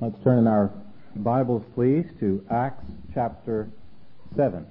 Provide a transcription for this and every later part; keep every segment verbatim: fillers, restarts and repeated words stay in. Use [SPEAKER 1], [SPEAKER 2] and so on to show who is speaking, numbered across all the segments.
[SPEAKER 1] Let's turn in our Bibles, please, to Acts chapter seven.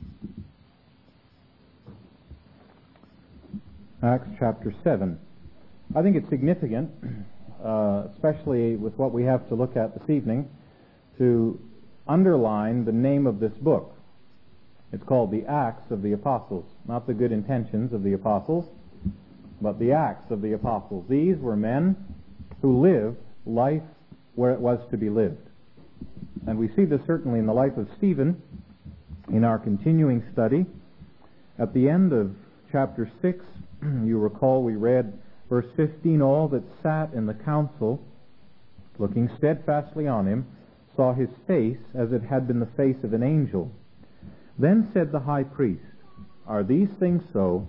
[SPEAKER 1] Acts chapter seven. I think it's significant, uh, especially with what we have to look at this evening, to underline the name of this book. It's called the Acts of the Apostles, not the good intentions of the apostles, but the Acts of the Apostles. These were men who lived life where it was to be lived. And we see this certainly in the life of Stephen in our continuing study. At the end of chapter six, you recall we read verse fifteen, all that sat in the council, looking steadfastly on him, saw his face as it had been the face of an angel. Then said the high priest, Are these things so?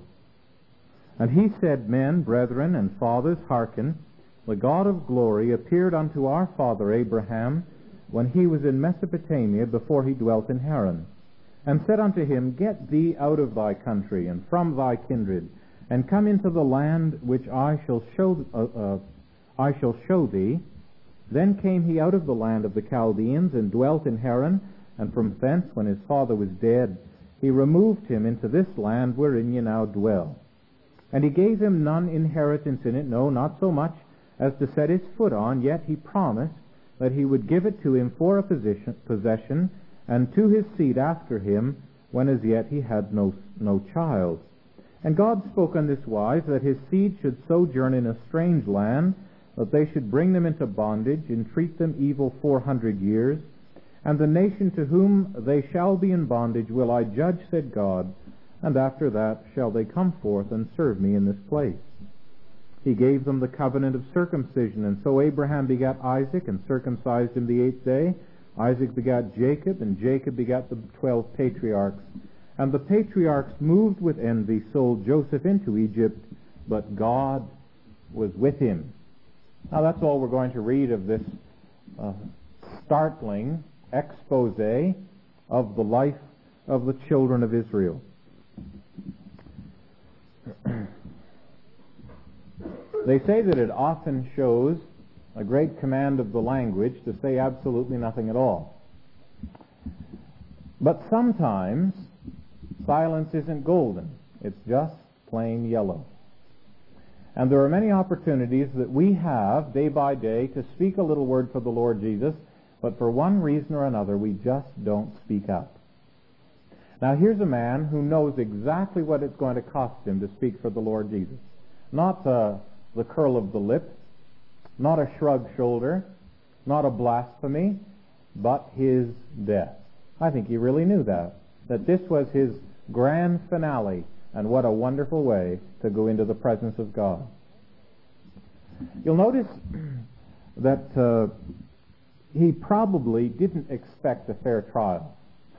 [SPEAKER 1] And he said, Men, brethren, and fathers, hearken. The God of glory appeared unto our father Abraham when he was in Mesopotamia before he dwelt in Haran, and said unto him, Get thee out of thy country and from thy kindred, and come into the land which I shall show uh, uh, I shall show thee. Then came he out of the land of the Chaldeans and dwelt in Haran, and from thence, when his father was dead, he removed him into this land wherein ye now dwell. And he gave him none inheritance in it, no, not so much as to set his foot on, yet he promised that he would give it to him for a possession, possession and to his seed after him, when as yet he had no, no child. And God spoke on this wise, that his seed should sojourn in a strange land, that they should bring them into bondage, and treat them evil four hundred years. And the nation to whom they shall be in bondage will I judge, said God, and after that shall they come forth and serve me in this place. He gave them the covenant of circumcision, and so Abraham begat Isaac, and circumcised him the eighth day. Isaac begat Jacob, and Jacob begat the twelve patriarchs. And the patriarchs, moved with envy, sold Joseph into Egypt, but God was with him. Now that's all we're going to read of this uh, startling expose of the life of the children of Israel. They say that it often shows a great command of the language to say absolutely nothing at all. But sometimes silence isn't golden. It's just plain yellow. And there are many opportunities that we have day by day to speak a little word for the Lord Jesus, but for one reason or another we just don't speak up. Now here's a man who knows exactly what it's going to cost him to speak for the Lord Jesus. Not uh, the curl of the lip, not a shrug shoulder, not a blasphemy, but his death. I think he really knew that, that this was his grand finale, and what a wonderful way to go into the presence of God. You'll notice that uh, he probably didn't expect a fair trial.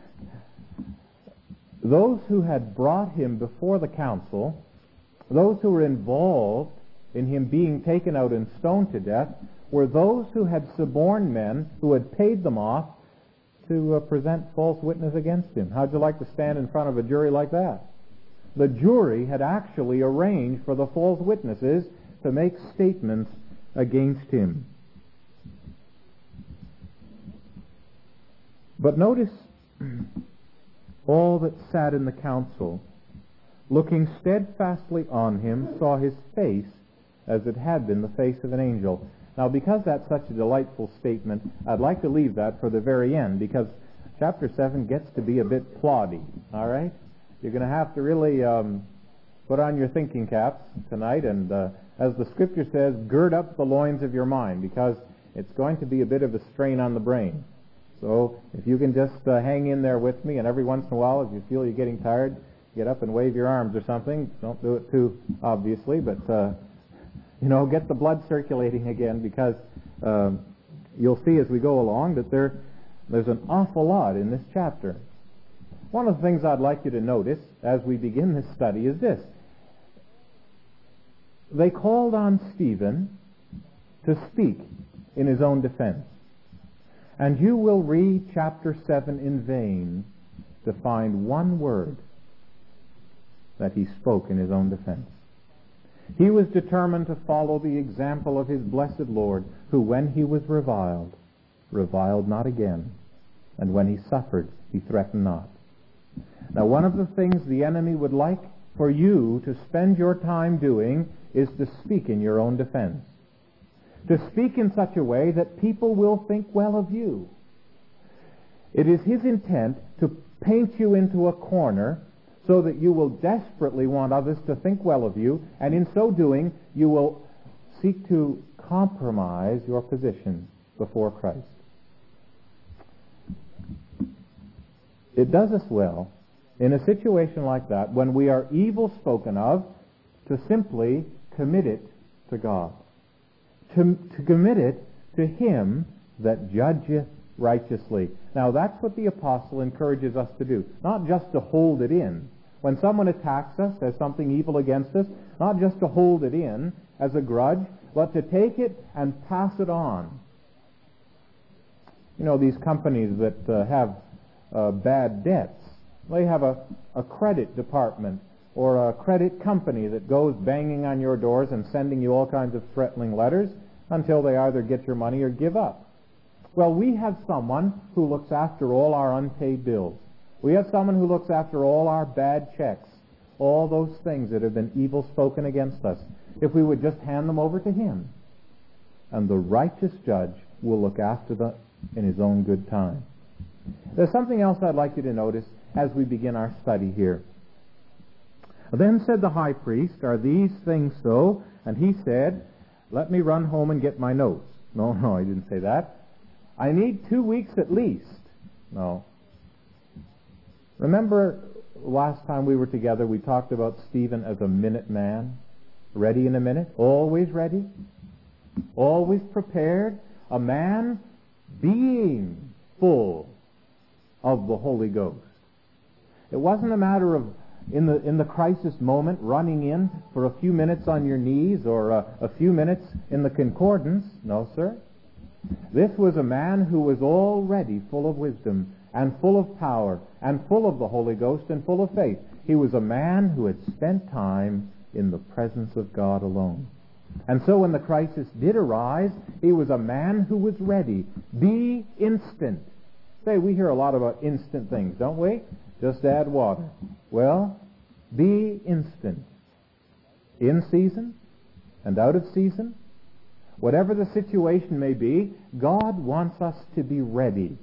[SPEAKER 1] Those who had brought him before the council, those who were involved in him being taken out and stoned to death, were those who had suborned men, who had paid them off to uh, present false witness against him. How'd you like to stand in front of a jury like that? The jury had actually arranged for the false witnesses to make statements against him. But notice, all that sat in the council, looking steadfastly on him, saw his face as it had been the face of an angel. Now, because that's such a delightful statement, I'd like to leave that for the very end, because chapter seven gets to be a bit ploddy, all right? You're going to have to really um, put on your thinking caps tonight, and uh, as the Scripture says, gird up the loins of your mind, because it's going to be a bit of a strain on the brain. So if you can just uh, hang in there with me, and every once in a while, if you feel you're getting tired, get up and wave your arms or something. Don't do it too obviously, but uh, you know, get the blood circulating again, because um, you'll see as we go along that there there's an awful lot in this chapter. One of the things I'd like you to notice as we begin this study is this. They called on Stephen to speak in his own defense. And you will read chapter seven in vain to find one word that he spoke in his own defense. He was determined to follow the example of his blessed Lord, who, when he was reviled, reviled not again, and when he suffered, he threatened not. Now, one of the things the enemy would like for you to spend your time doing is to speak in your own defense. To speak in such a way that people will think well of you. It is his intent to paint you into a corner so that you will desperately want others to think well of you, and in so doing, you will seek to compromise your position before Christ. It does us well, in a situation like that, when we are evil spoken of, to simply commit it to God. To, to commit it to Him that judgeth righteously. Now, that's what the apostle encourages us to do. Not just to hold it in. When someone attacks us, says something evil against us, not just to hold it in as a grudge, but to take it and pass it on. You know, these companies that uh, have uh, bad debts, they have a, a credit department or a credit company that goes banging on your doors and sending you all kinds of threatening letters until they either get your money or give up. Well, we have someone who looks after all our unpaid bills. We have someone who looks after all our bad checks, all those things that have been evil spoken against us. If we would just hand them over to Him, and the righteous judge will look after them in His own good time. There's something else I'd like you to notice as we begin our study here. Then said the high priest, "Are these things so?" And he said, "Let me run home and get my notes." No, no, I didn't say that. "I need two weeks at least." No. Remember last time we were together, we talked about Stephen as a minute man, ready in a minute, always ready, always prepared, a man being full of the Holy Ghost. It wasn't a matter of in the in the crisis moment running in for a few minutes on your knees or a, a few minutes in the concordance. No, sir. This was a man who was already full of wisdom and full of power and full of the Holy Ghost and full of faith. He was a man who had spent time in the presence of God alone. And so when the crisis did arise, he was a man who was ready. Be instant. Say, we hear a lot about instant things, don't we? Just add water. Well, be instant. In season and out of season. Whatever the situation may be, God wants us to be ready.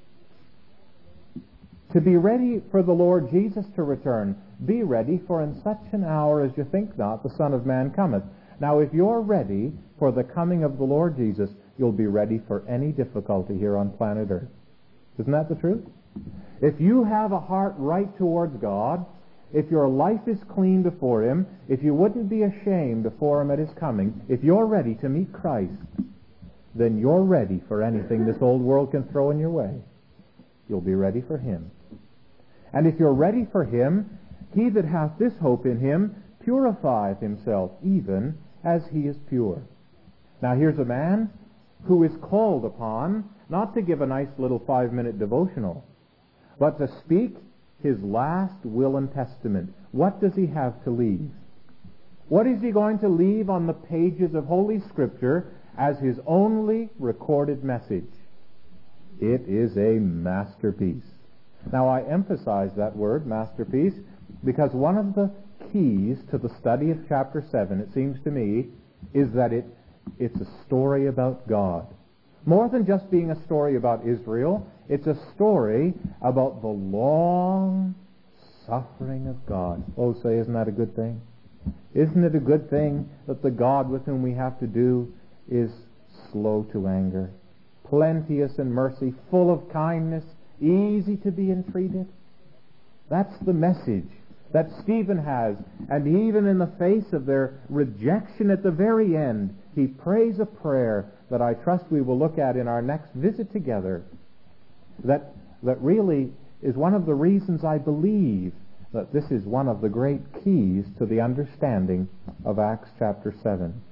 [SPEAKER 1] To be ready for the Lord Jesus to return. Be ready, for in such an hour as you think not, the Son of Man cometh. Now, if you're ready for the coming of the Lord Jesus, you'll be ready for any difficulty here on planet Earth. Isn't that the truth? If you have a heart right towards God, if your life is clean before Him, if you wouldn't be ashamed before Him at His coming, if you're ready to meet Christ, then you're ready for anything this old world can throw in your way. You'll be ready for Him. And if you're ready for Him, he that hath this hope in Him purifieth himself even as He is pure. Now here's a man who is called upon not to give a nice little five-minute devotional, but to speak his last will and testament. What does he have to leave? What is he going to leave on the pages of Holy Scripture as his only recorded message? It is a masterpiece. Now, I emphasize that word, masterpiece, because one of the keys to the study of chapter seven, it seems to me, is that it it's a story about God. More than just being a story about Israel, it's a story about the long suffering of God. Oh, say, isn't that a good thing? Isn't it a good thing that the God with whom we have to do is slow to anger, plenteous in mercy, full of kindness, easy to be entreated? That's the message that Stephen has. And even in the face of their rejection at the very end, he prays a prayer that I trust we will look at in our next visit together, that that really is one of the reasons I believe that this is one of the great keys to the understanding of Acts chapter seven.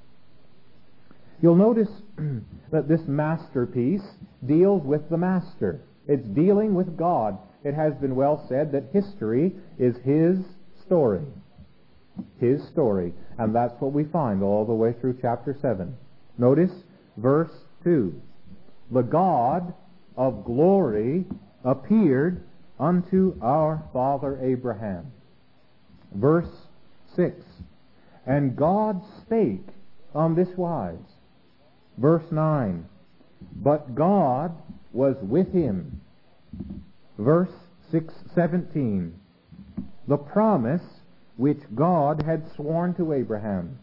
[SPEAKER 1] You'll notice that this masterpiece deals with the Master. It's dealing with God. It has been well said that history is His story. His story. And that's what we find all the way through chapter seven. Notice verse two. the God of glory appeared unto our father Abraham. Verse six, and God spake on this wise. Verse nine, but God was with him. Verse six seventeen, the promise which God had sworn to Abraham.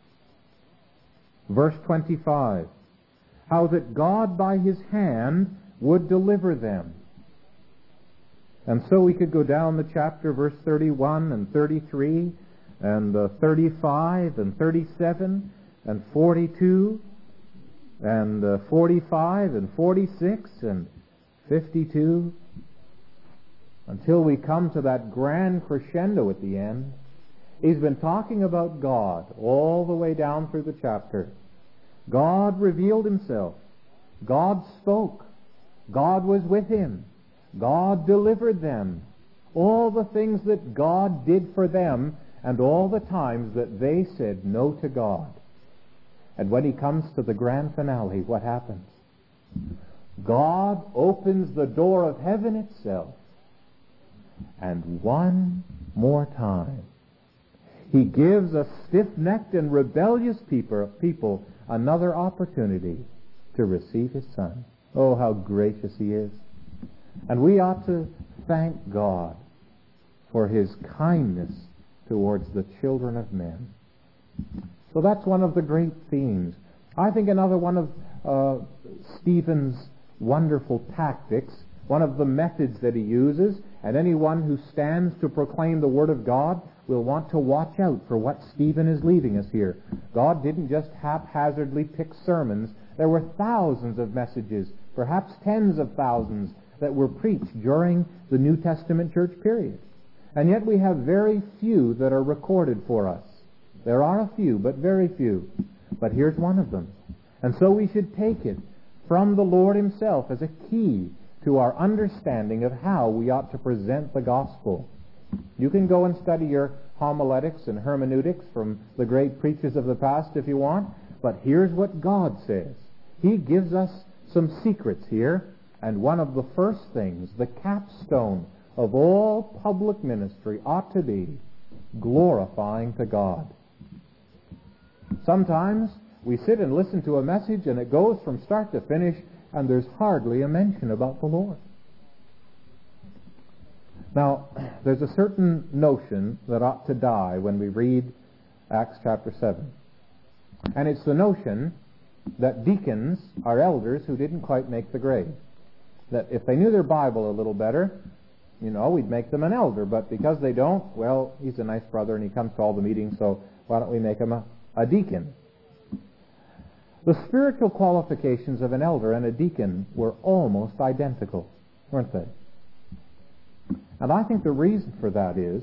[SPEAKER 1] Verse twenty-five, how that God by his hand would deliver them. And so we could go down the chapter, verse thirty-one and thirty-three, and uh, thirty-five and thirty-seven and forty-two and uh, forty-five and forty-six and fifty-two, until we come to that grand crescendo at the end. He's been talking about God all the way down through the chapter. God revealed himself. God spoke. God was with him. God delivered them. All the things that God did for them, and all the times that they said no to God. And when he comes to the grand finale, what happens? God opens the door of heaven itself, and one more time he gives a stiff-necked and rebellious people, people another opportunity to receive his Son. Oh, how gracious he is. And we ought to thank God for his kindness towards the children of men. So that's one of the great themes. I think another one of uh, Stephen's wonderful tactics, one of the methods that he uses, and anyone who stands to proclaim the Word of God will want to watch out for what Stephen is leaving us here. God didn't just haphazardly pick sermons. There were thousands of messages, perhaps tens of thousands, that were preached during the New Testament church period. And yet we have very few that are recorded for us. There are a few, but very few. But here's one of them. And so we should take it from the Lord himself as a key to our understanding of how we ought to present the gospel. You can go and study your homiletics and hermeneutics from the great preachers of the past if you want, but here's what God says. He gives us some secrets here, and one of the first things, the capstone of all public ministry, ought to be glorifying to God. Sometimes we sit and listen to a message and it goes from start to finish and there's hardly a mention about the Lord. Now, there's a certain notion that ought to die when we read Acts chapter seven. And it's the notion that deacons are elders who didn't quite make the grade. That if they knew their Bible a little better, you know, we'd make them an elder. But because they don't, well, he's a nice brother and he comes to all the meetings, so why don't we make him a, a deacon? The spiritual qualifications of an elder and a deacon were almost identical, weren't they? And I think the reason for that is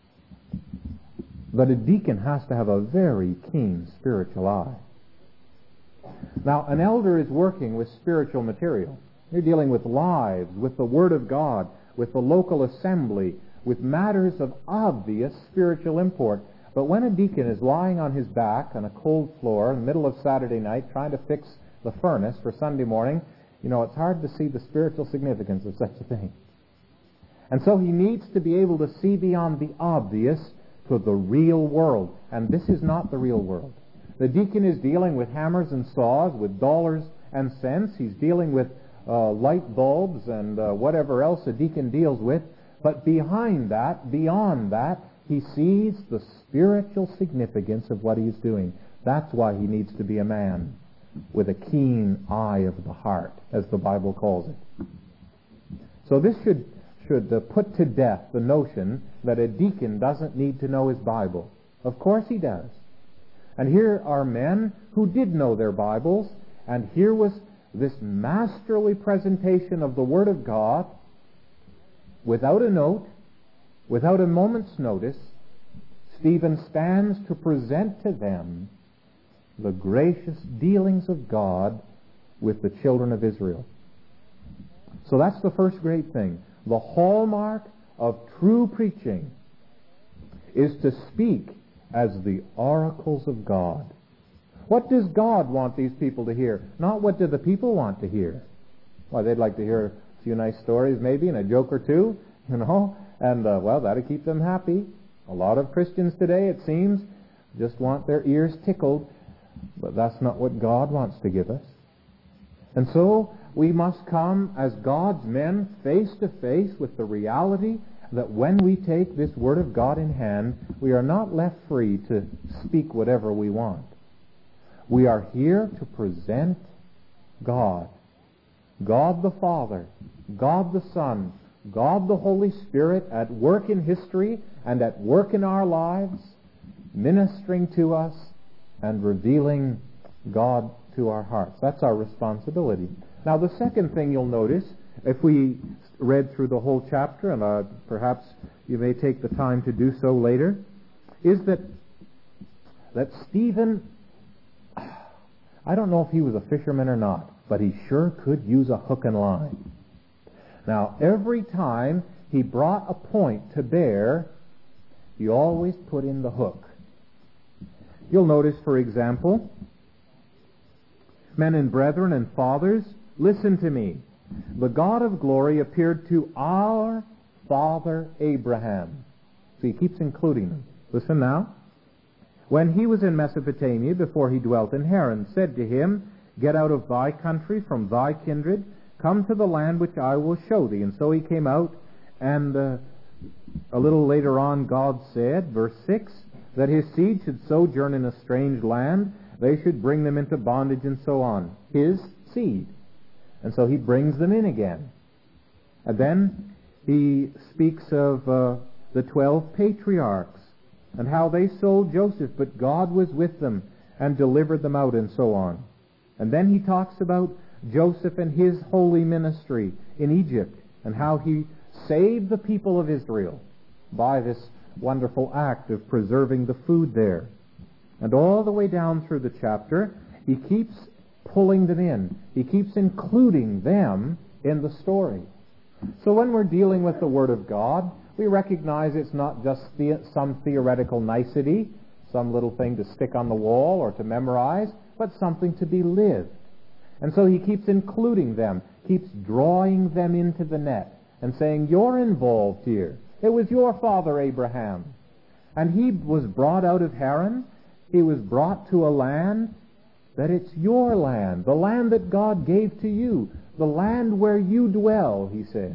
[SPEAKER 1] that a deacon has to have a very keen spiritual eye. Now, an elder is working with spiritual material. You're dealing with lives, with the Word of God, with the local assembly, with matters of obvious spiritual import. But when a deacon is lying on his back on a cold floor in the middle of Saturday night trying to fix the furnace for Sunday morning, you know, it's hard to see the spiritual significance of such a thing. And so he needs to be able to see beyond the obvious to the real world. And this is not the real world. The deacon is dealing with hammers and saws, with dollars and cents. He's dealing with uh, light bulbs and uh, whatever else a deacon deals with. But behind that, beyond that, he sees the spiritual significance of what he's doing. That's why he needs to be a man with a keen eye of the heart, as the Bible calls it. So this should should uh, put to death the notion that a deacon doesn't need to know his Bible. Of course he does. And here are men who did know their Bibles, and here was this masterly presentation of the Word of God without a note, without a moment's notice. Stephen stands to present to them the gracious dealings of God with the children of Israel. So that's the first great thing. The hallmark of true preaching is to speak as the oracles of God. What does God want these people to hear? Not what do the people want to hear. Why, they'd like to hear a few nice stories maybe and a joke or two, you know, and, uh, well, that'll keep them happy. A lot of Christians today, it seems, just want their ears tickled, but that's not what God wants to give us. And so we must come as God's men face to face with the reality that when we take this Word of God in hand, we are not left free to speak whatever we want. We are here to present God. God the Father, God the Son, God the Holy Spirit at work in history and at work in our lives, ministering to us and revealing God to our hearts. That's our responsibility. Now, the second thing you'll notice, if we read through the whole chapter, and uh, perhaps you may take the time to do so later, is that that Stephen, I don't know if he was a fisherman or not, but he sure could use a hook and line. Now, every time he brought a point to bear, he always put in the hook. You'll notice, for example, men and brethren and fathers, listen to me. The God of glory appeared to our father Abraham. So he keeps including them. Listen now. When he was in Mesopotamia, before he dwelt in Haran, said to him, Get out of thy country, from thy kindred, come to the land which I will show thee. And so he came out, and uh, a little later on God said, verse six, that his seed should sojourn in a strange land, they should bring them into bondage, and so on. His seed. And so he brings them in again. And then he speaks of uh, the twelve patriarchs and how they sold Joseph, but God was with them and delivered them out, and so on. And then he talks about Joseph and his holy ministry in Egypt and how he saved the people of Israel by this wonderful act of preserving the food there. And all the way down through the chapter, he keeps pulling them in. He keeps including them in the story. So when we're dealing with the Word of God, we recognize it's not just the, some theoretical nicety, some little thing to stick on the wall or to memorize, but something to be lived. And so he keeps including them, keeps drawing them into the net and saying, you're involved here. It was your father Abraham. And he was brought out of Haran. He was brought to a land that it's your land, the land that God gave to you, the land where you dwell, he says.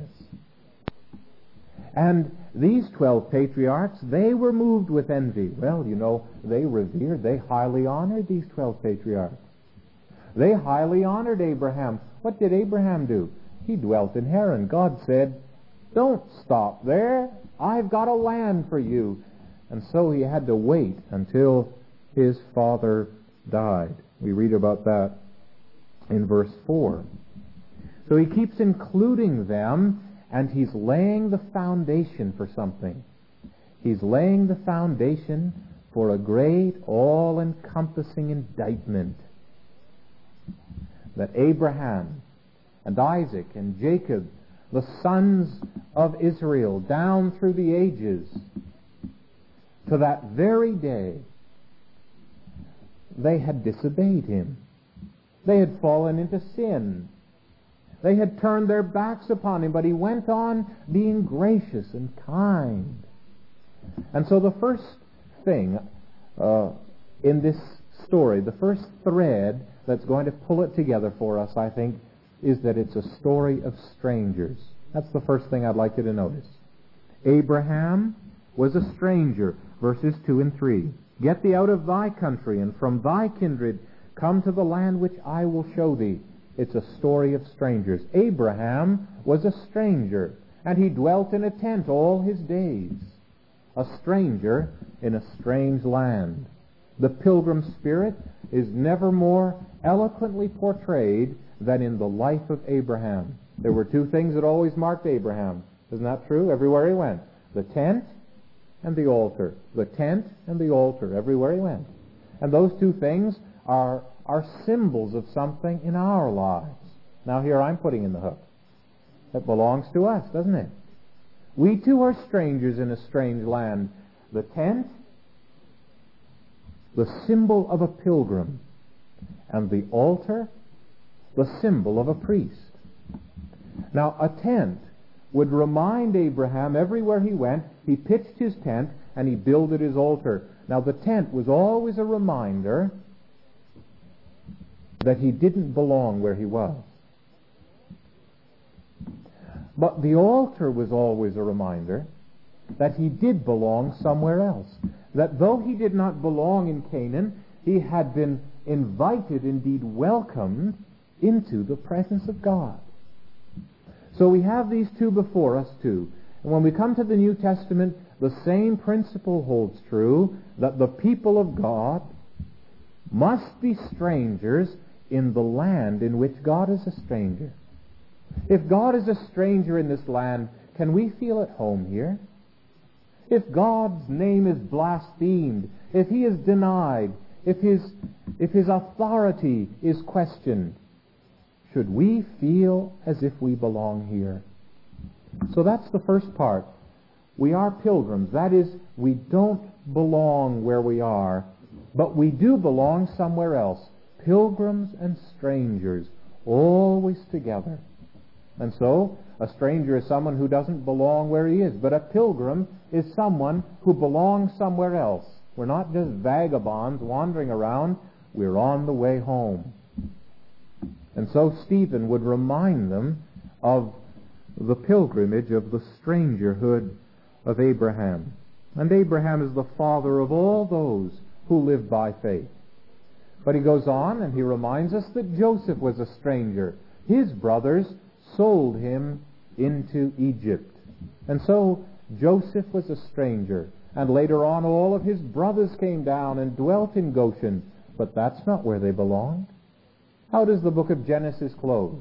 [SPEAKER 1] And these twelve patriarchs, they were moved with envy. Well, you know, they revered, they highly honored these twelve patriarchs. They highly honored Abraham. What did Abraham do? He dwelt in Haran. God said, don't stop there. I've got a land for you. And so he had to wait until his father died. We read about that in verse four. So he keeps including them, and he's laying the foundation for something. He's laying the foundation for a great, all-encompassing indictment that Abraham and Isaac and Jacob, the sons of Israel, down through the ages, to that very day, they had disobeyed him. They had fallen into sin. They had turned their backs upon him, but he went on being gracious and kind. And so the first thing uh, in this story, the first thread that's going to pull it together for us, I think, is that it's a story of strangers. That's the first thing I'd like you to notice. Abraham was a stranger, verses two and three. Get thee out of thy country, and from thy kindred come to the land which I will show thee. It's a story of strangers. Abraham was a stranger, and he dwelt in a tent all his days. A stranger in a strange land. The pilgrim spirit is never more eloquently portrayed than in the life of Abraham. There were two things that always marked Abraham. Isn't that true? Everywhere he went. The tent and the altar. The tent and the altar, everywhere he went. And those two things are, are symbols of something in our lives. Now here I'm putting in the hook. It belongs to us, doesn't it? We too are strangers in a strange land. The tent, the symbol of a pilgrim, and the altar, the symbol of a priest. Now, a tent would remind Abraham everywhere he went, he pitched his tent and he builded his altar. Now, the tent was always a reminder that he didn't belong where he was. But the altar was always a reminder that he did belong somewhere else. That though he did not belong in Canaan, he had been invited, indeed welcomed, into the presence of God. So we have these two before us too. And when we come to the New Testament, the same principle holds true, that the people of God must be strangers in the land in which God is a stranger. If God is a stranger in this land, can we feel at home here? If God's name is blasphemed, if he is denied, if his, if his authority is questioned, should we feel as if we belong here? So that's the first part. We are pilgrims. That is, we don't belong where we are, but we do belong somewhere else. Pilgrims and strangers, always together. And so, a stranger is someone who doesn't belong where he is, but a pilgrim is someone who belongs somewhere else. We're not just vagabonds wandering around, we're on the way home. And so Stephen would remind them of the pilgrimage of the strangerhood of Abraham. And Abraham is the father of all those who live by faith. But he goes on and he reminds us that Joseph was a stranger. His brothers sold him into Egypt. And so Joseph was a stranger. And later on all of his brothers came down and dwelt in Goshen. But that's not where they belonged. How does the book of Genesis close?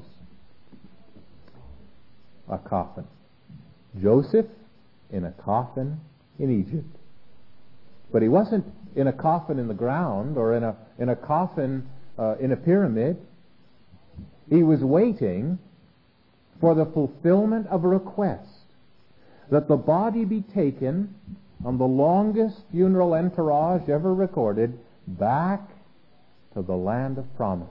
[SPEAKER 1] A coffin. Joseph in a coffin in Egypt. But he wasn't in a coffin in the ground or in a, in a coffin uh, in a pyramid. He was waiting for the fulfillment of a request that the body be taken on the longest funeral entourage ever recorded back to the land of promise.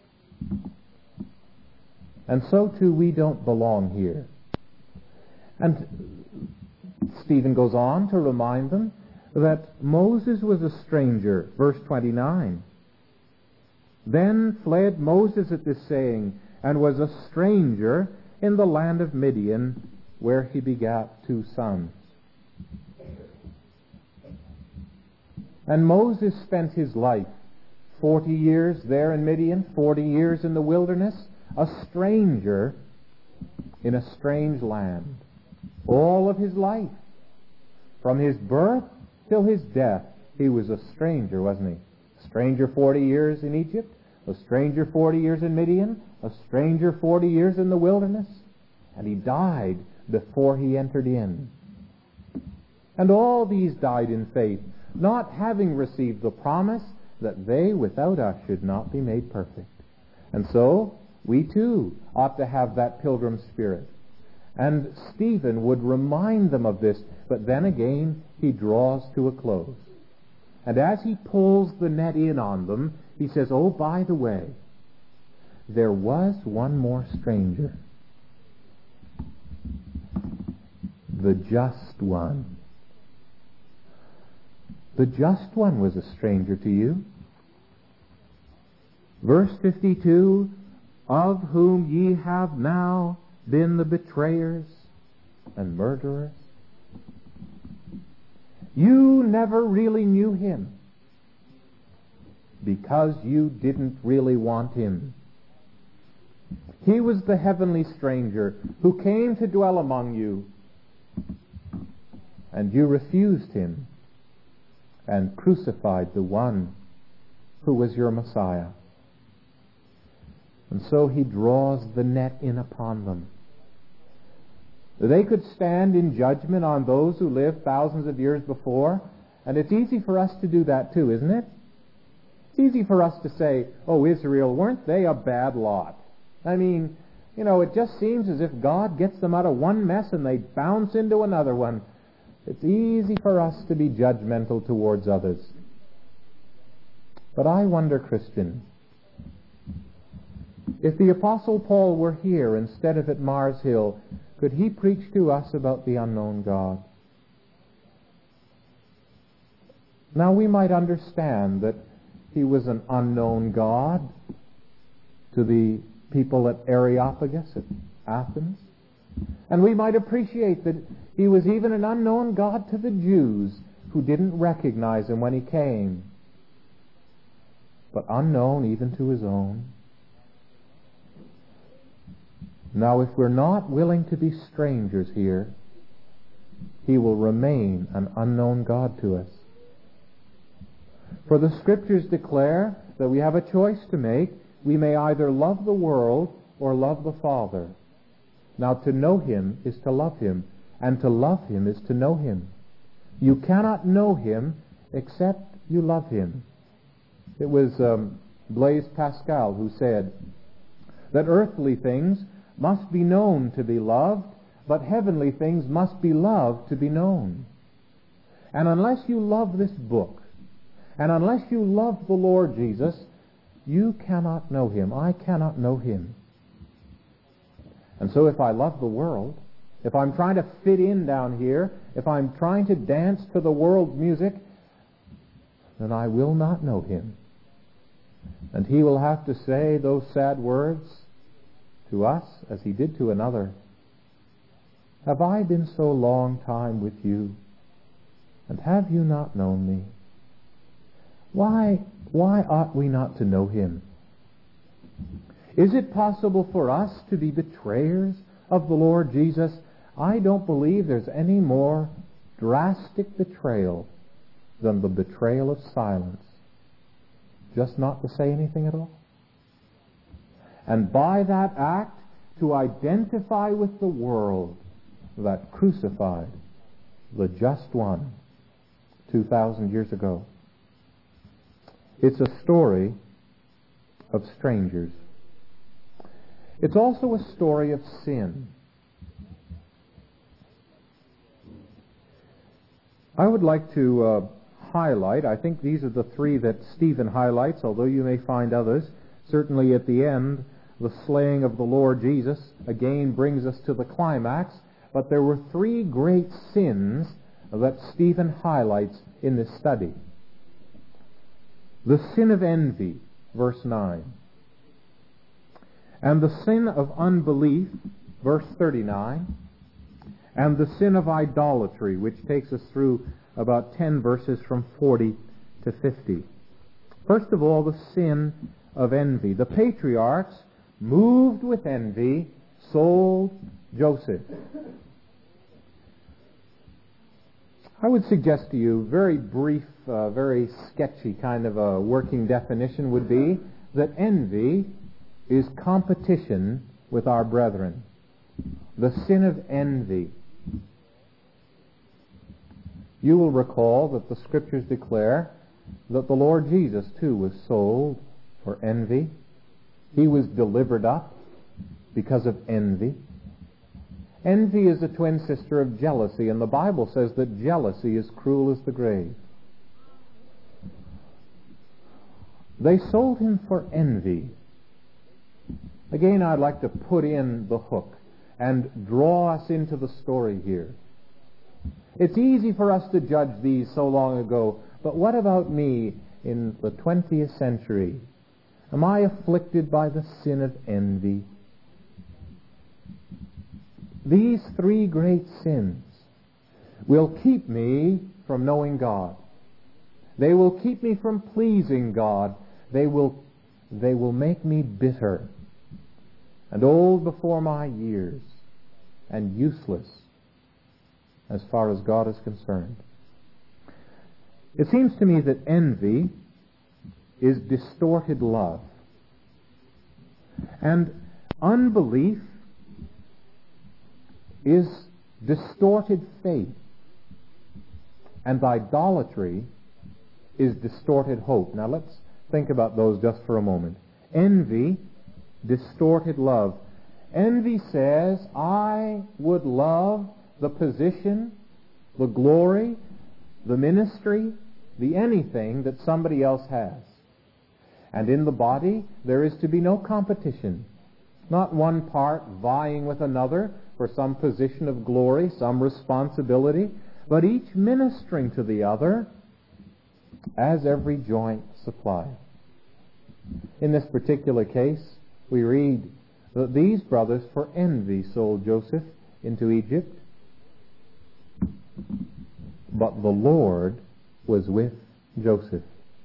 [SPEAKER 1] And so too we don't belong here. And Stephen goes on to remind them that Moses was a stranger, verse twenty-nine. Then fled Moses at this saying, and was a stranger in the land of Midian, where he begat two sons. And Moses spent his life forty years there in Midian, forty years in the wilderness, a stranger in a strange land. All of his life, from his birth till his death, he was a stranger, wasn't he? A stranger forty years in Egypt, a stranger forty years in Midian, a stranger forty years in the wilderness, and he died before he entered in. And all these died in faith, not having received the promise that they without us should not be made perfect. And so, we too ought to have that pilgrim spirit. And Stephen would remind them of this, but then again he draws to a close. And as he pulls the net in on them, he says, oh, by the way, there was one more stranger. The just one. The just one was a stranger to you. Verse fifty-two, of whom ye have now been the betrayers and murderers. You never really knew him because you didn't really want him. He was the heavenly stranger who came to dwell among you, and you refused him and crucified the one who was your Messiah. And so he draws the net in upon them. They could stand in judgment on those who lived thousands of years before, and it's easy for us to do that too, isn't it? It's easy for us to say, oh, Israel, weren't they a bad lot? I mean, you know, it just seems as if God gets them out of one mess and they bounce into another one. It's easy for us to be judgmental towards others. But I wonder, Christian, If the Apostle Paul were here instead of at Mars Hill, could he preach to us about the unknown God? Now we might understand that he was an unknown God to the people at Areopagus at Athens. And we might appreciate that he was even an unknown God to the Jews who didn't recognize him when he came, but unknown even to his own. Now, if we're not willing to be strangers here, he will remain an unknown God to us. For the Scriptures declare that we have a choice to make. We may either love the world or love the Father. Now, to know him is to love him, and to love him is to know him. You cannot know him except you love him. It was um, Blaise Pascal who said that earthly things must be known to be loved, but heavenly things must be loved to be known. And unless you love this book, and unless you love the Lord Jesus, you cannot know him. I cannot know him. And so if I love the world, if I'm trying to fit in down here, if I'm trying to dance to the world's music, then I will not know him. And he will have to say those sad words to us, as he did to another. Have I been so long time with you, and have you not known me? Why, why ought we not to know him? Is it possible for us to be betrayers of the Lord Jesus? I don't believe there's any more drastic betrayal than the betrayal of silence. Just not to say anything at all. And by that act, to identify with the world that crucified the just one two thousand years ago. It's a story of strangers. It's also a story of sin. I would like to uh, highlight, I think these are the three that Stephen highlights, although you may find others. Certainly at the end, the slaying of the Lord Jesus again brings us to the climax, but there were three great sins that Stephen highlights in this study. The sin of envy, verse nine. And the sin of unbelief, verse thirty-nine. And the sin of idolatry, which takes us through about ten verses from forty to fifty. First of all, the sin of envy. The patriarchs, moved with envy, sold Joseph. I would suggest to you, very brief, uh, very sketchy kind of a working definition would be that envy is competition with our brethren. The sin of envy. You will recall that the Scriptures declare that the Lord Jesus, too, was sold for envy. He was delivered up because of envy. Envy is a twin sister of jealousy, and the Bible says that jealousy is cruel as the grave. They sold him for envy. Again, I'd like to put in the hook and draw us into the story here. It's easy for us to judge these so long ago, but what about me in the twentieth century? Am I afflicted by the sin of envy? These three great sins will keep me from knowing God. They will keep me from pleasing God. They will, they will make me bitter and old before my years and useless as far as God is concerned. It seems to me that envy is distorted love. And unbelief is distorted faith. And idolatry is distorted hope. Now let's think about those just for a moment. Envy, distorted love. Envy says, I would love the position, the glory, the ministry, the anything that somebody else has. And in the body, there is to be no competition. Not one part vying with another for some position of glory, some responsibility, but each ministering to the other as every joint supplies. In this particular case, we read that these brothers for envy sold Joseph into Egypt, but the Lord was with Joseph.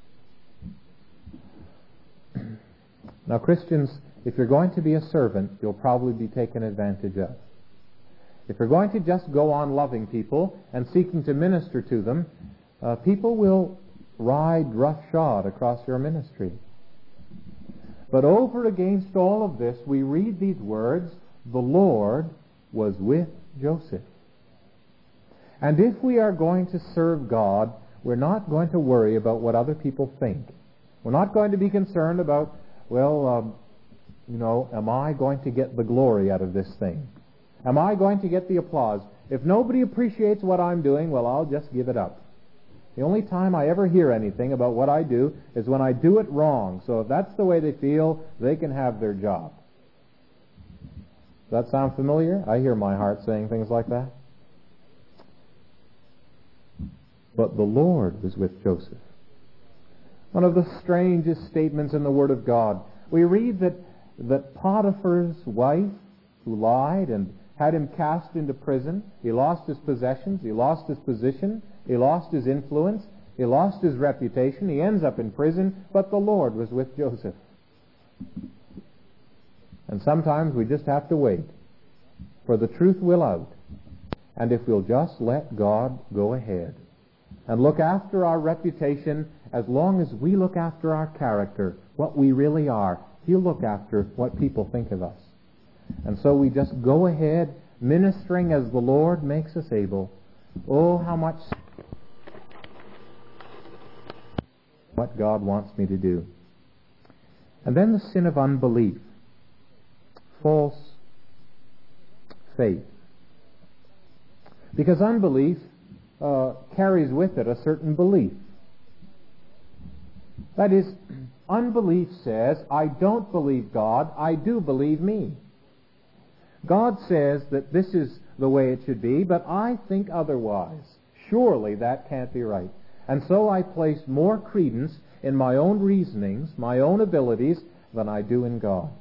[SPEAKER 1] Now, Christians, if you're going to be a servant, you'll probably be taken advantage of. If you're going to just go on loving people and seeking to minister to them, uh, people will ride roughshod across your ministry. But over against all of this, we read these words, the Lord was with Joseph. And if we are going to serve God, we're not going to worry about what other people think. We're not going to be concerned about, well, um, you know, am I going to get the glory out of this thing? Am I going to get the applause? If nobody appreciates what I'm doing, well, I'll just give it up. The only time I ever hear anything about what I do is when I do it wrong. So if that's the way they feel, they can have their job. Does that sound familiar? I hear my heart saying things like that. But the Lord was with Joseph. One of the strangest statements in the Word of God. We read that, that Potiphar's wife, who lied and had him cast into prison, he lost his possessions, he lost his position, he lost his influence, he lost his reputation, he ends up in prison, but the Lord was with Joseph. And sometimes we just have to wait, for the truth will out. And if we'll just let God go ahead and look after our reputation, as long as we look after our character, what we really are, He'll look after what people think of us. And so we just go ahead, ministering as the Lord makes us able. Oh, how much what God wants me to do. And then the sin of unbelief, false faith. Because unbelief uh, carries with it a certain belief. That is, unbelief says, I don't believe God, I do believe me. God says that this is the way it should be, but I think otherwise. Surely that can't be right. And so I place more credence in my own reasonings, my own abilities, than I do in God.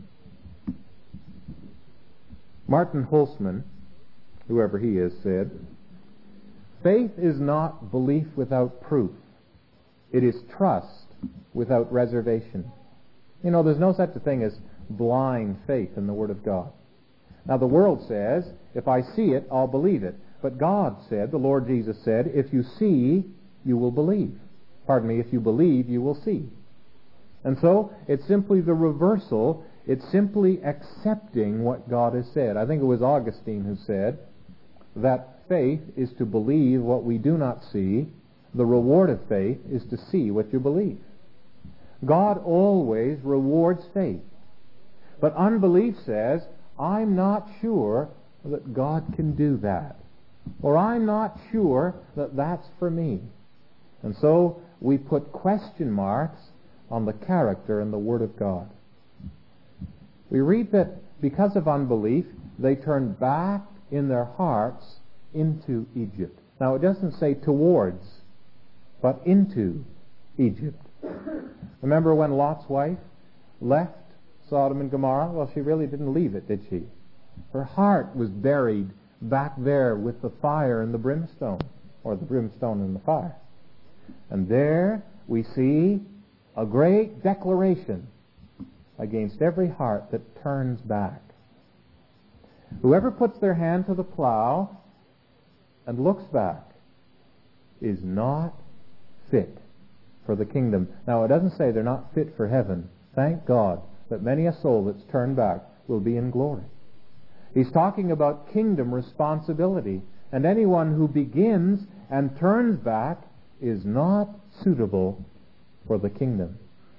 [SPEAKER 1] Martin Holzman, whoever he is, said, faith is not belief without proof. It is trust without reservation. You know, there's no such a thing as blind faith in the Word of God. Now, the world says, if I see it, I'll believe it. But God said, the Lord Jesus said, if you see, you will believe. Pardon me, if you believe, you will see. And so, it's simply the reversal. It's simply accepting what God has said. I think it was Augustine who said that faith is to believe what we do not see. The reward of faith is to see what you believe. God always rewards faith. But unbelief says, I'm not sure that God can do that. Or I'm not sure that that's for me. And so we put question marks on the character and the Word of God. We read that because of unbelief, they turned back in their hearts into Egypt. Now it doesn't say towards, but into Egypt. Remember when Lot's wife left Sodom and Gomorrah? Well, she really didn't leave it, did she? Her heart was buried back there with the fire and the brimstone, or the brimstone and the fire. And there we see a great declaration against every heart that turns back. Whoever puts their hand to the plow and looks back is not fit for the kingdom. Now, it doesn't say they're not fit for heaven. Thank God that many a soul that's turned back will be in glory. He's talking about kingdom responsibility. And anyone who begins and turns back is not suitable for the kingdom.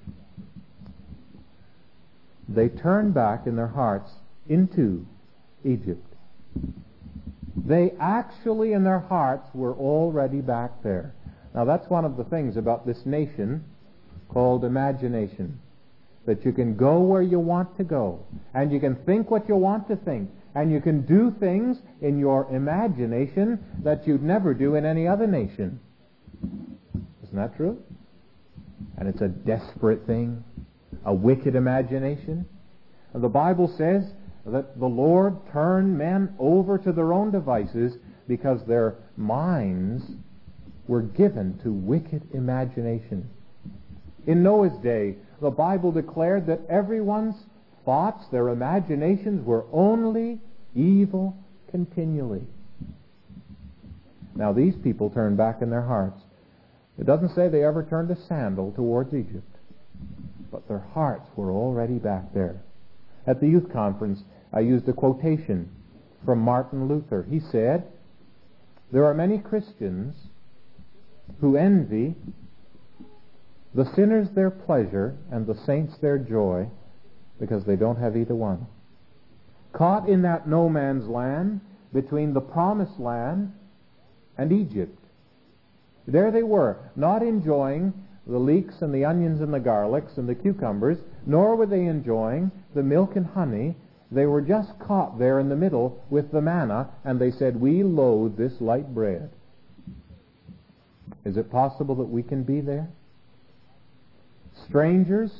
[SPEAKER 1] They turn back in their hearts into Egypt. They actually in their hearts were already back there. Now that's one of the things about this nation called imagination. That you can go where you want to go, and you can think what you want to think, and you can do things in your imagination that you'd never do in any other nation. Isn't that true? And it's a desperate thing, a wicked imagination. And the Bible says that the Lord turned men over to their own devices because their minds were given to wicked imagination. In Noah's day, the Bible declared that everyone's thoughts, their imaginations, were only evil continually. Now these people turned back in their hearts. It doesn't say they ever turned a sandal towards Egypt, but their hearts were already back there. At the youth conference, I used a quotation from Martin Luther. He said, "There are many Christians who envy the sinners their pleasure and the saints their joy because they don't have either one." Caught in that no man's land between the promised land and Egypt. There they were, not enjoying the leeks and the onions and the garlics and the cucumbers, nor were they enjoying the milk and honey. They were just caught there in the middle with the manna, and they said, "We loathe this light bread." Is it possible that we can be there? Strangers,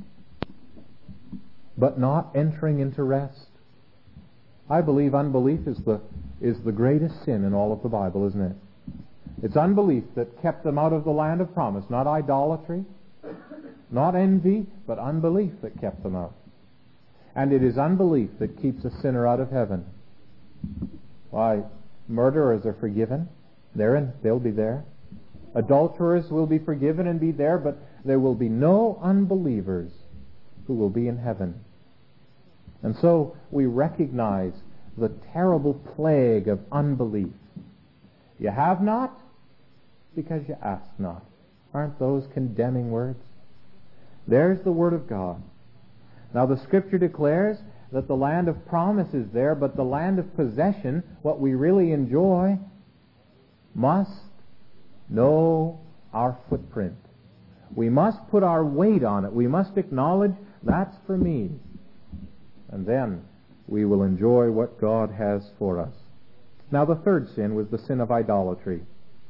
[SPEAKER 1] but not entering into rest. I believe unbelief is the is the greatest sin in all of the Bible, isn't it? It's unbelief that kept them out of the land of promise, not idolatry, not envy, but unbelief that kept them out. And it is unbelief that keeps a sinner out of heaven. Why, murderers are forgiven. They're in, they'll be there. Adulterers will be forgiven and be there, but there will be no unbelievers who will be in heaven. And so we recognize the terrible plague of unbelief. You have not because you ask not. Aren't those condemning words? There's the Word of God. Now the Scripture declares that the land of promise is there, but the land of possession, what we really enjoy, must know our footprint. We must put our weight on it. We must acknowledge, that's for me. And then we will enjoy what God has for us. Now the third sin was the sin of idolatry.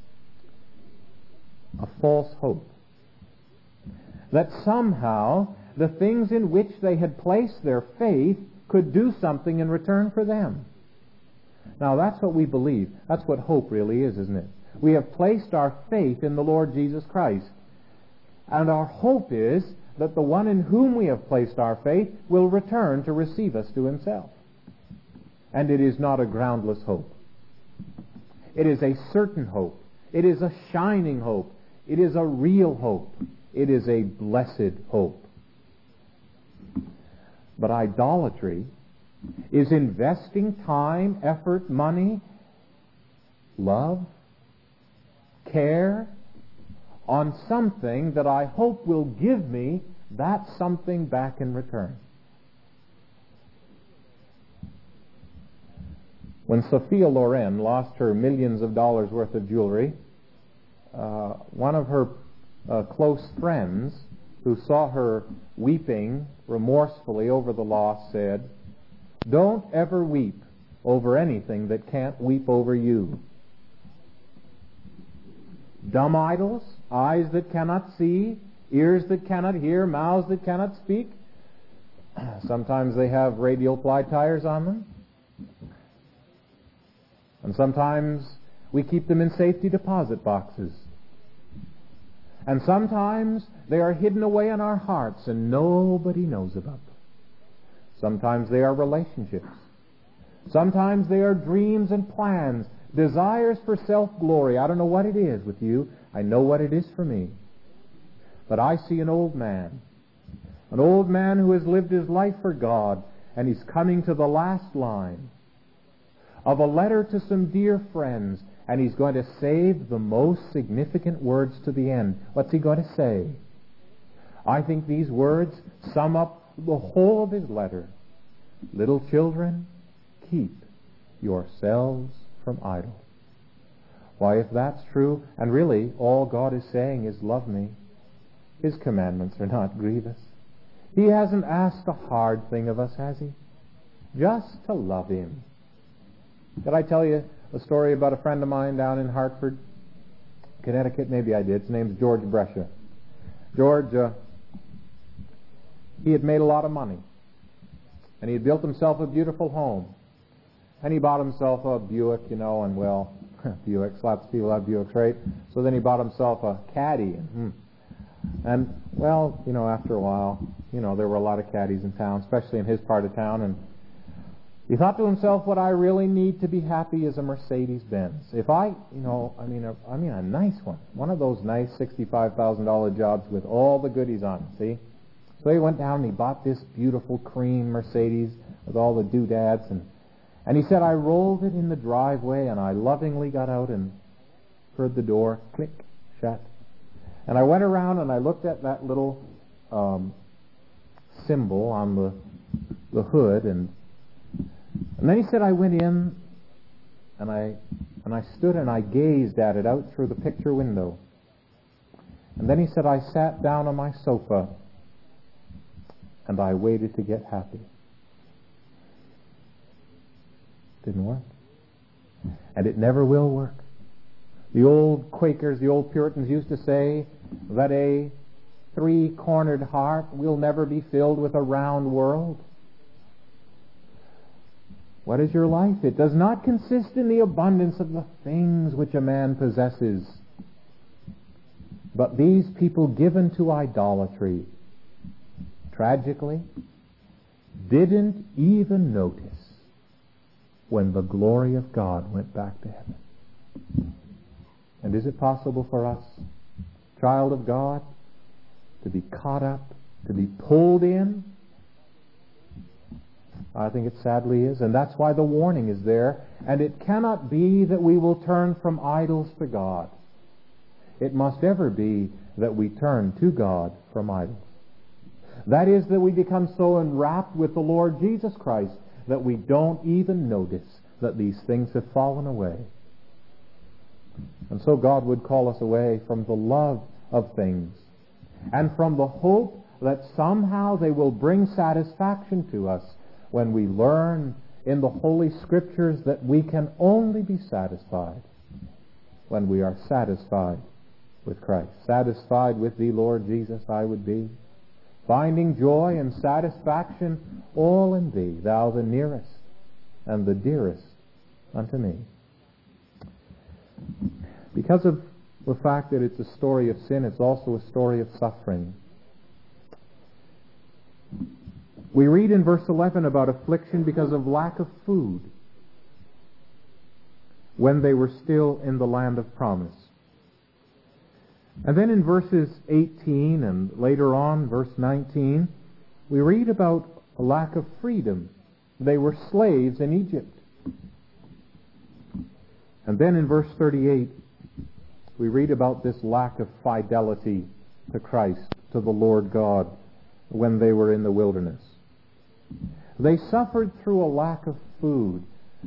[SPEAKER 1] A false hope. That somehow the things in which they had placed their faith could do something in return for them. Now that's what we believe. That's what hope really is, isn't it? We have placed our faith in the Lord Jesus Christ. And our hope is that the one in whom we have placed our faith will return to receive us to himself. And it is not a groundless hope. It is a certain hope. It is a shining hope. It is a real hope. It is a blessed hope. But idolatry is investing time, effort, money, love, care on something that I hope will give me that something back in return. When Sophia Loren lost her millions of dollars worth of jewelry, uh, one of her uh, close friends who saw her weeping remorsefully over the loss said, "Don't ever weep over anything that can't weep over you." Dumb idols, eyes that cannot see, ears that cannot hear, mouths that cannot speak. Sometimes they have radial ply tires on them. And sometimes we keep them in safety deposit boxes. And sometimes they are hidden away in our hearts and nobody knows about them. Sometimes they are relationships. Sometimes they are dreams and plans, desires for self-glory. I don't know what it is with you. I know what it is for me. But I see an old man, an old man who has lived his life for God, and he's coming to the last line of a letter to some dear friends, and he's going to save the most significant words to the end. What's he going to say? I think these words sum up the whole of his letter. Little children, keep yourselves from idols. Why, if that's true, and really all God is saying is love me, His commandments are not grievous. He hasn't asked a hard thing of us, has He? Just to love Him. Did I tell you a story about a friend of mine down in Hartford, Connecticut? Maybe I did. His name's George Brescia. George, uh, he had made a lot of money. And he had built himself a beautiful home. And he bought himself a Buick, you know, and well, Buicks, lots of people have Buicks, right? So then he bought himself a Caddy. And, hmm. and, well, you know, after a while, you know, there were a lot of Caddies in town, especially in his part of town. And he thought to himself, what I really need to be happy is a Mercedes-Benz. If I, you know, I mean, a, I mean a nice one. One of those nice sixty-five thousand dollars jobs with all the goodies on it, see? So he went down and he bought this beautiful cream Mercedes with all the doodads. And, and he said, I rolled it in the driveway and I lovingly got out and heard the door click, shut. And I went around and I looked at that little um, symbol on the, the hood. And, and then he said, I went in and I, and I stood and I gazed at it out through the picture window. And then he said, I sat down on my sofa and I waited to get happy. Didn't work. And it never will work. The old Quakers, the old Puritans used to say that a three-cornered heart will never be filled with a round world. What is your life? It does not consist in the abundance of the things which a man possesses, but these people given to idolatry, tragically, didn't even notice when the glory of God went back to heaven. And is it possible for us, child of God, to be caught up, to be pulled in? I think it sadly is, and that's why the warning is there. And it cannot be that we will turn from idols to God. It must ever be that we turn to God from idols. That is, that we become so enwrapped with the Lord Jesus Christ that we don't even notice that these things have fallen away. And so God would call us away from the love of things and from the hope that somehow they will bring satisfaction to us when we learn in the Holy Scriptures that we can only be satisfied when we are satisfied with Christ. Satisfied with Thee, Lord Jesus, I would be, finding joy and satisfaction all in Thee, Thou the nearest and the dearest unto me. Because of the fact that it's a story of sin, it's also a story of suffering. We read in verse eleven about affliction because of lack of food when they were still in the land of promise. And then in verses eighteen and later on, verse nineteen, we read about a lack of freedom. They were slaves in Egypt. And then in verse thirty-eight, we read about this lack of fidelity to Christ, to the Lord God, when they were in the wilderness. They suffered through a lack of food.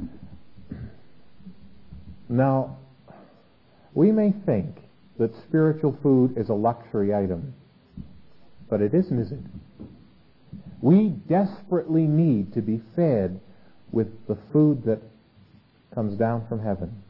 [SPEAKER 1] Now, we may think that spiritual food is a luxury item, but it isn't, is it? We desperately need to be fed with the food that comes down from heaven.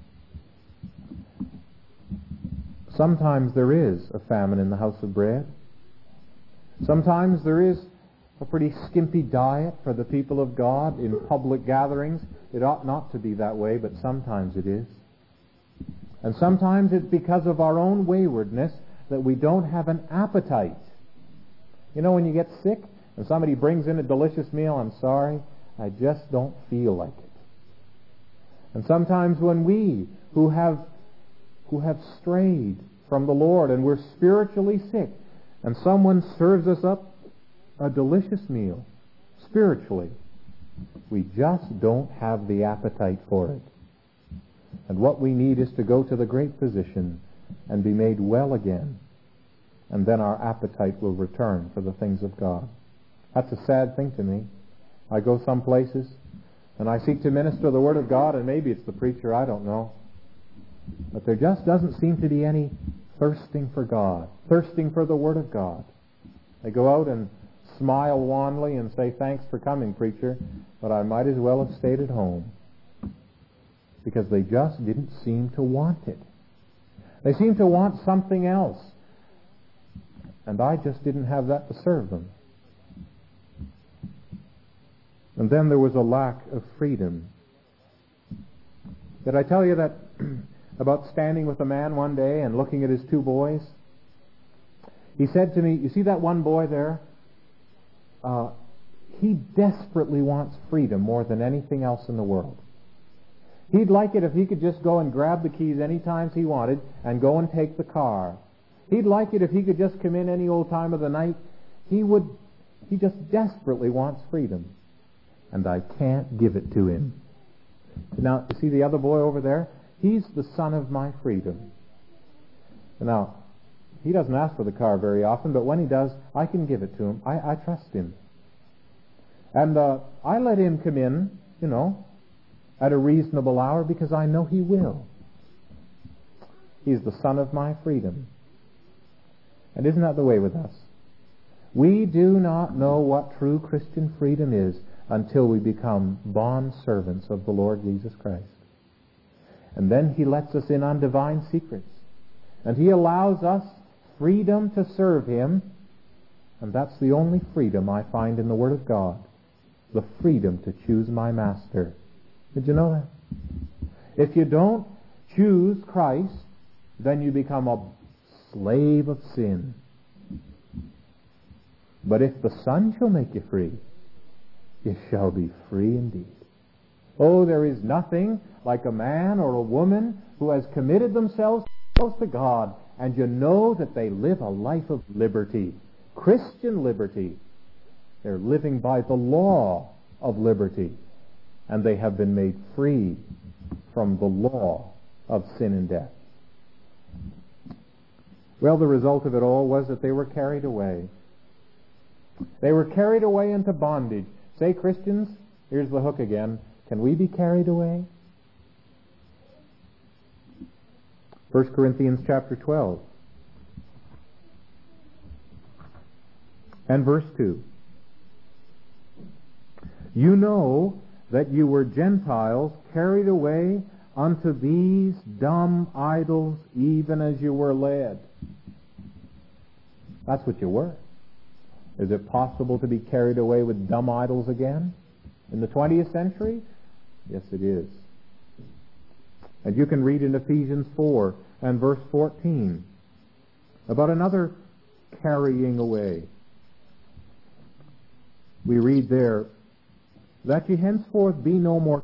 [SPEAKER 1] Sometimes there is a famine in the house of bread. Sometimes there is a pretty skimpy diet for the people of God in public gatherings. It ought not to be that way, but sometimes it is. And sometimes it's because of our own waywardness that we don't have an appetite. You know, when you get sick and somebody brings in a delicious meal, I'm sorry, I just don't feel like it. And sometimes when we who have who have strayed from the Lord and we're spiritually sick, and someone serves us up a delicious meal, spiritually, we just don't have the appetite for it. And what we need is to go to the great physician and be made well again. And then our appetite will return for the things of God. That's a sad thing to me. I go some places and I seek to minister the Word of God, and maybe it's the preacher, I don't know. But there just doesn't seem to be any thirsting for God, thirsting for the Word of God. They go out and smile wanly and say, "Thanks for coming, preacher, but I might as well have stayed at home." Because they just didn't seem to want it. They seemed to want something else. And I just didn't have that to serve them. And then there was a lack of freedom. Did I tell you that about standing with a man one day and looking at his two boys? He said to me, "You see that one boy there? Uh, he desperately wants freedom more than anything else in the world. He'd like it if he could just go and grab the keys any times he wanted and go and take the car. He'd like it if he could just come in any old time of the night. He would, he just desperately wants freedom. And I can't give it to him." Now, you see the other boy over there? He's the son of my freedom. Now, he doesn't ask for the car very often, but when he does, I can give it to him. I, I trust him. And uh, I let him come in, you know, at a reasonable hour because I know he will. He's the son of my freedom. And isn't that the way with us? We do not know what true Christian freedom is until we become bond servants of the Lord Jesus Christ. And then he lets us in on divine secrets. And he allows us freedom to serve him. And that's the only freedom I find in the Word of God. The freedom to choose my master. Did you know that? If you don't choose Christ, then you become a slave of sin. But if the Son shall make you free, you shall be free indeed. Oh, there is nothing like a man or a woman who has committed themselves to God, and you know that they live a life of liberty, Christian liberty. They're living by the law of liberty, and they have been made free from the law of sin and death. Well, the result of it all was that they were carried away. They were carried away into bondage. Say, Christians, here's the hook again. Can we be carried away? First Corinthians chapter twelve and verse two. You know that you were Gentiles carried away unto these dumb idols, even as you were led. That's what you were. Is it possible to be carried away with dumb idols again in the twentieth century? Yes, it is. And you can read in Ephesians four and verse fourteen about another carrying away. We read there, that ye henceforth be no more